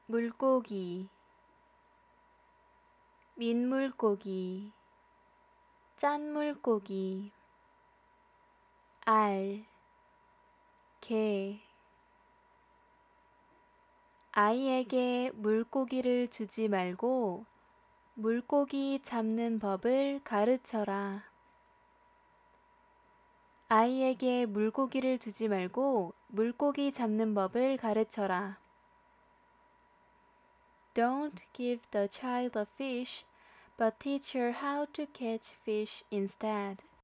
물고기, 민물고기, 짠물고기, 알, 개. 아이에게 물고기를 주지 말고 물고기 잡는 법을 가르쳐라. 아이에게 물고기를 주지 말고 물고기 잡는 법을 가르쳐라. Don't give the child a fish, but teach her how to catch fish instead.